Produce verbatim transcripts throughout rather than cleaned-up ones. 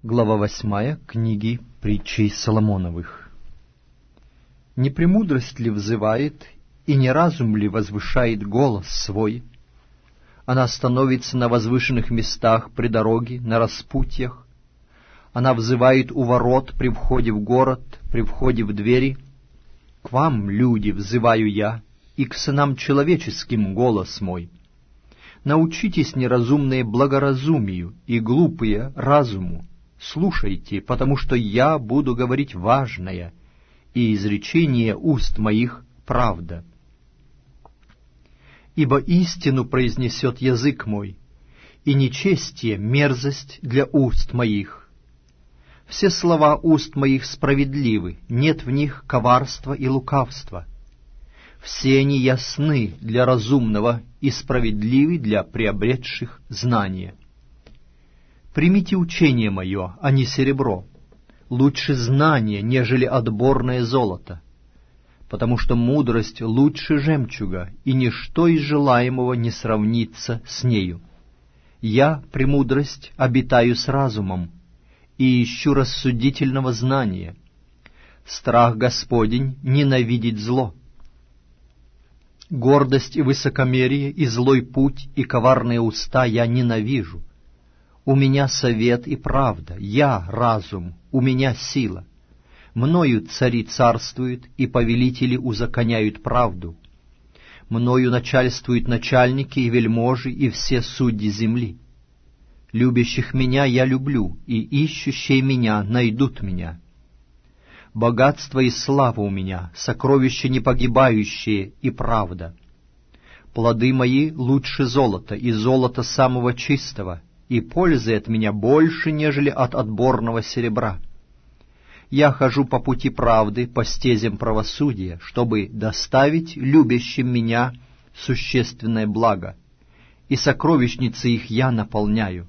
Глава восьмая книги Притчей Соломоновых. Не премудрость ли взывает, и не разум ли возвышает голос свой? Она становится на возвышенных местах при дороге, на распутьях. Она взывает у ворот при входе в город, при входе в двери. К вам, люди, взываю я, и к сынам человеческим голос мой. Научитесь, неразумные, благоразумию, и глупые разуму. Слушайте, потому что я буду говорить важное, и изречение уст моих — правда. Ибо истину произнесет язык мой, и нечестие — мерзость для уст моих. Все слова уст моих справедливы, нет в них коварства и лукавства. Все они ясны для разумного и справедливы для приобретших знания. Примите учение мое, а не серебро, лучше знание, нежели отборное золото, потому что мудрость лучше жемчуга, и ничто из желаемого не сравнится с нею. Я, премудрость, обитаю с разумом, и ищу рассудительного знания. Страх Господень ненавидит зло. Гордость и высокомерие, и злой путь, и коварные уста я ненавижу. У меня совет и правда, я разум, у меня сила. Мною цари царствуют, и повелители узаконяют правду. Мною начальствуют начальники и вельможи, и все судьи земли. Любящих меня я люблю, и ищущие меня найдут меня. Богатство и слава у меня, сокровища непогибающие и правда. Плоды мои лучше золота, и золота самого чистого, и пользы от меня больше, нежели от отборного серебра. Я хожу по пути правды, по стезям правосудия, чтобы доставить любящим меня существенное благо, и сокровищницы их я наполняю.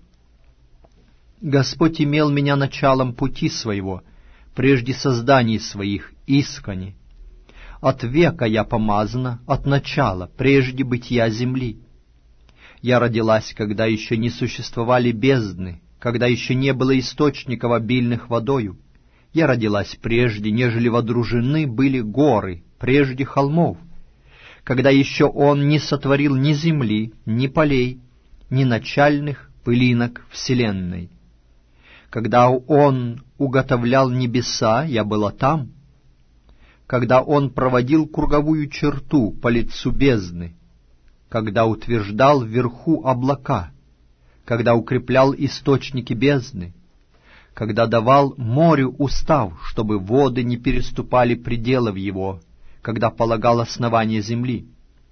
Господь имел меня началом пути своего, прежде созданий своих искони. От века я помазана, от начала, прежде бытия земли. Я родилась, когда еще не существовали бездны, когда еще не было источников, обильных водою. Я родилась прежде, нежели водружены были горы, прежде холмов, когда еще Он не сотворил ни земли, ни полей, ни начальных пылинок вселенной. Когда Он уготовлял небеса, я была там. Когда Он проводил круговую черту по лицу бездны, когда утверждал вверху облака, когда укреплял источники бездны, когда давал морю устав, чтобы воды не переступали пределов его, когда полагал основание земли.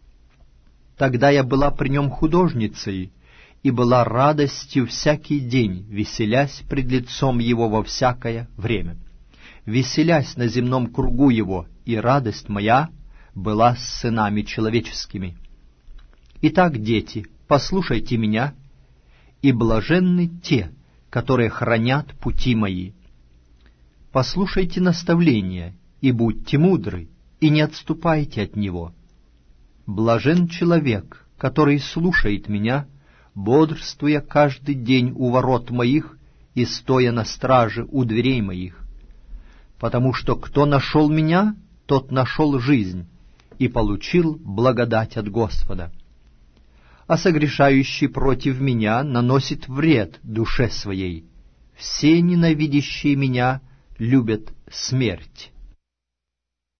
Тогда я была при нем художницей, и была радостью всякий день, веселясь пред лицом его во всякое время, веселясь на земном кругу его, и радость моя была с сынами человеческими. Итак, дети, послушайте меня, и блаженны те, которые хранят пути мои. Послушайте наставления, и будьте мудры, и не отступайте от него. Блажен человек, который слушает меня, бодрствуя каждый день у ворот моих и стоя на страже у дверей моих. Потому что кто нашел меня, тот нашел жизнь и получил благодать от Господа. А согрешающий против меня наносит вред душе своей. Все ненавидящие меня любят смерть.